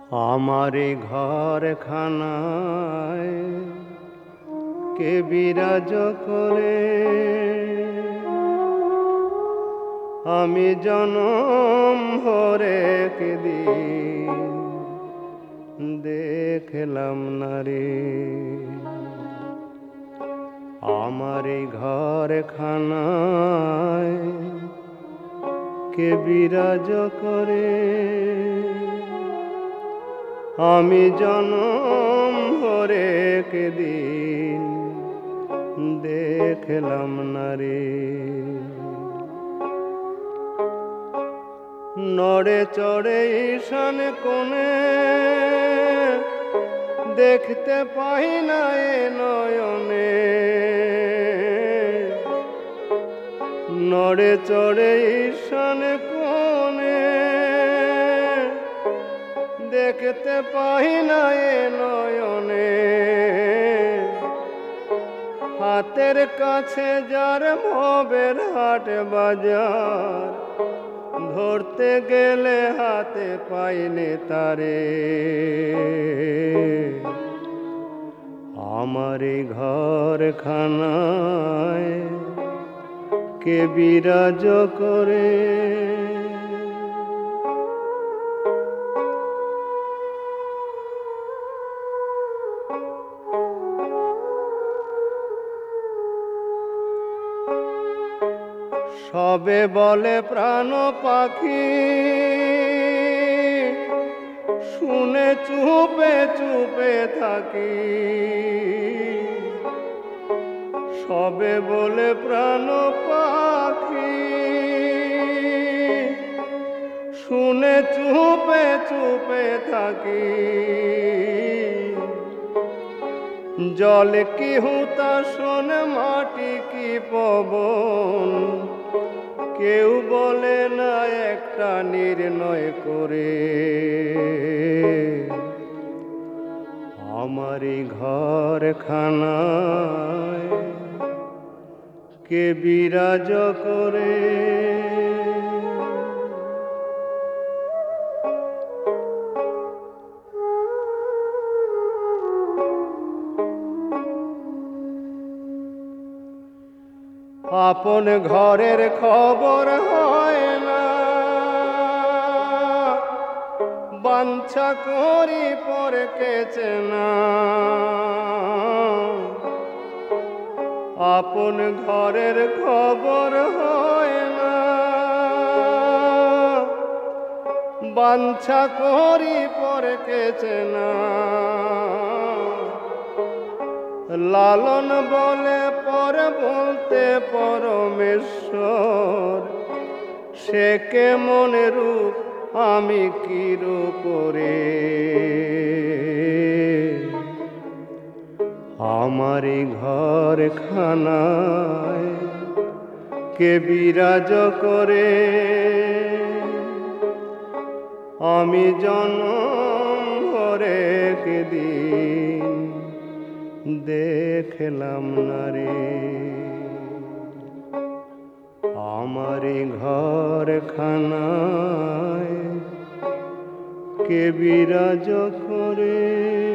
আমারে ঘরখানায় কে বিরাজ করে, আমি জনম ভরে একদিন দেখলাম না রে। আমারে ঘরখানায় কে বিরাজ করে, আমি জনম ভরে একদিন দেখলাম না রে। নড়ে চড়ে ঈশান কোণে দেখতে পাই না এ নয়নে, নড়ে চড়ে ঈশান কোণে দেখতে পাই না এ নয়নে। হাতের কাছে যার ভবের হাট বাজার, ধরতে গেলে হাতে পাইনে তারে। আমার এই ঘরখানায় কে বিরাজ করে, সবে বলে প্রাণ পাখি শুনে চুপে চুপে থাকি। সবে বলে প্রাণ পাখি শুনে চুপে চুপে থাকি। জল কি হুতাশন, মাটি কি পবন, কেউ বলে না একটা নির্ণয় করে। আমার এই ঘরখানায় কে বিরাজ করে, আপন ঘরের খবর হয় না, বাঞ্ছা করি পরকে চেনা। আপন ঘরের খবর হয় না, বাঞ্ছা করি পরকে চেনা। লালন বলে পর বলতে পরমেশ্বর, সে কেমন রূপ আমি কি করে। আমার এই ঘরখানায় কে বিরাজ করে, আমি জনম ভরে একদিন দেখলাম না রে। আমার এই ঘরখানায় কে বিরাজ করে।